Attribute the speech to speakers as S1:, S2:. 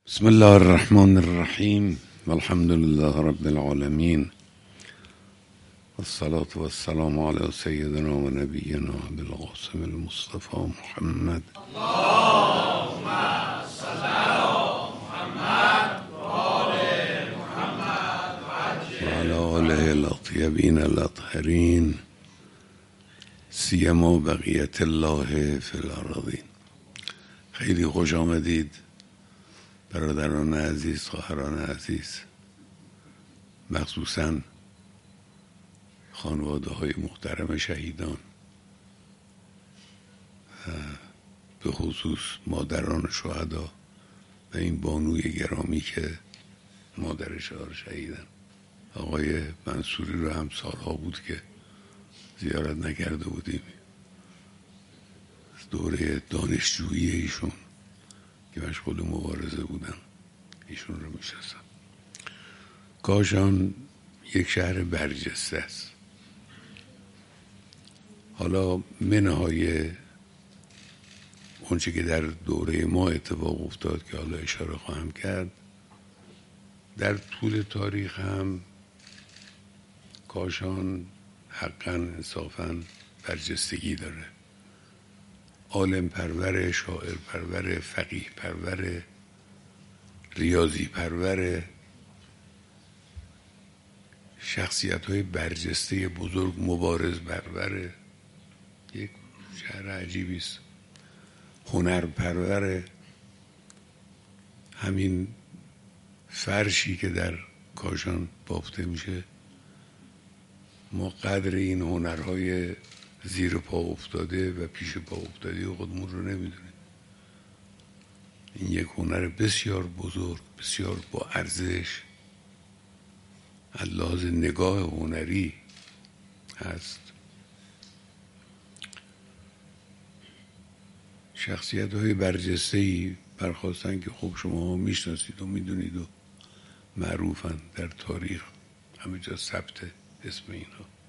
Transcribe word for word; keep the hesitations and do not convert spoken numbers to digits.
S1: بسم الله الرحمن الرحیم والحمد لله رب العالمین والصلاة والسلام علی سیدنا و نبینا بالقاسم المصطفى محمد
S2: اللهم صل علی محمد و آل محمد
S1: و علی آله الاطیبین الاطهرین سیما بقیت الله فی الارضین. خیلی خوش آمدید برادران عزیز، خواهران عزیز، مخصوصاً خانواده های محترم شهیدان و به خصوص مادران شهدا و این بانوی گرامی که مادرش را شهیدن. آقای منصوری رو هم سالها بود که زیارت نکرده بودیم. دوره دانشجویی ایشون که مشغول مبارزه بودم ایشون رو میشناسم. کاشان یک شهر برجسته است. حالا منهای اونچه که در دوره ما اتفاق افتاد که حالا اشاره خواهم کرد، در طول تاریخ هم کاشان حقا انصافا برجستگی داره. عالم پرور، شاعر پرور، فقیه پرور، ریاضی پرور، شخصیت های برجسته بزرگ مبارز پرور، یک شهر عجیبی است. هنر پرور. همین فرشی که در کاشان بافته میشه، ما قدر این هنرهای زیر پا افتاده و پیش پا افتاده خودمون رو نمیدونیم. این یک هنر بسیار بزرگ، بسیار با ارزش از لحاظ نگاه هنری هست. شخصیت های برجسته‌ای برخواستن که خب شما میشناسید و میدونید و معروفن در تاریخ، همه جا ثبت اسم اینها.